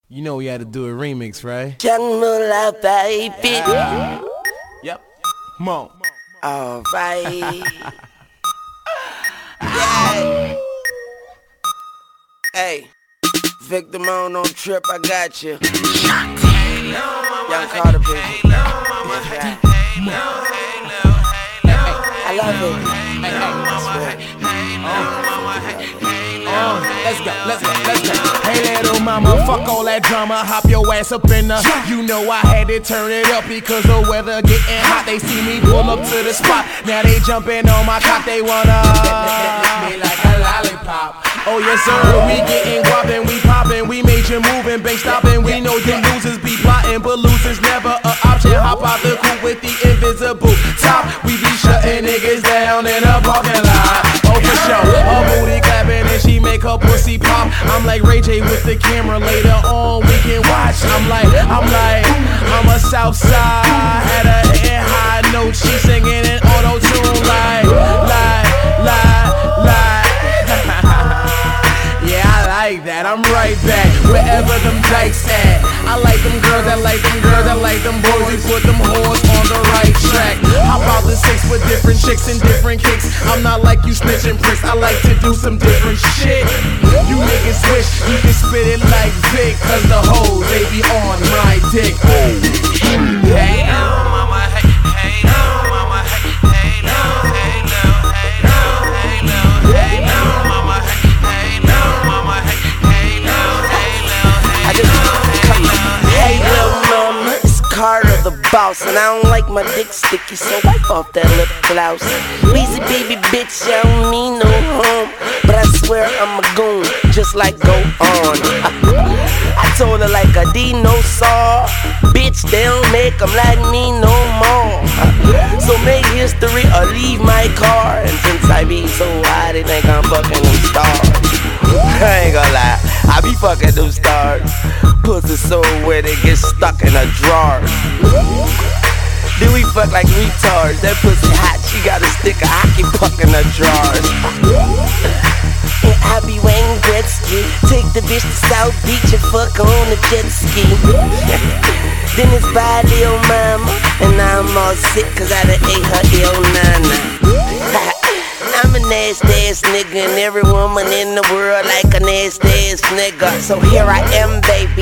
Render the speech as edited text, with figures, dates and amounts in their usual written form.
You know we had to do a remix, right? Young Moolah, baby. Yep. Come on. Alright. Yeah. Hey, Victor Moan on trip, I got you. Young Carter, baby. I love it. Let's go. Hey little mama, fuck all that drama. Hop your ass up in the. You know I had to turn it up because the weather getting hot. They see me pull up to the spot. Now they jumping on my cock. They wanna me like a lollipop. Oh yes sir, we getting guappin', we poppin', we major moving, bank stopping. We know them losers be plotting, but losers never an option. Hop out the coupe with the invisible top. We be shutting niggas down in a parking lot. Oh for sure, her booty clapping and she make her pussy pop. I'm like Ray J with the camera. Later on we can watch. I'm a Southside. Had her head high note, she singing in auto tune like. Yeah, I like that, I'm right back wherever them dykes at. I like them girls, I like them boys. We put them whores on the right track. Hop out the six with different chicks and different kicks. I'm not like you snitching pricks, I like to do some different shit. You niggas switch, you can spit it like Vic, cause the hoes, they be on my dick. Hey, mama, hey, hey, mama, hey, hey, no, hey, no, hey, no, hey, no, hey, no, mama, hey, no, mama, hey, no, hey, no, I just come on. Hey, little mama, it's Carter the boss, and I don't like my dick sticky, so wipe off that lip gloss. Weezy baby bitch, I don't mean no harm, but I swear I'm a goon, just like go on. I told her like a dinosaur, bitch, they don't make them like me no more. So make history or leave my car, and since I be so high, they think I'm fucking them stars. I ain't gonna lie, I be fucking them stars. Pussy so wet it gets stuck in a drawer. Then we fuck like retards. That pussy hot, she got a stick of hockey puck in her drawers. And I be Wayne Gretzky. Take the bitch to South Beach and fuck on the jet ski. Then it's bye Lil Mama, and I'm all sick cause I done ate her ill nana. I'm a nasty ass nigga, and every woman in the world like a nasty ass nigga. So here I am, baby,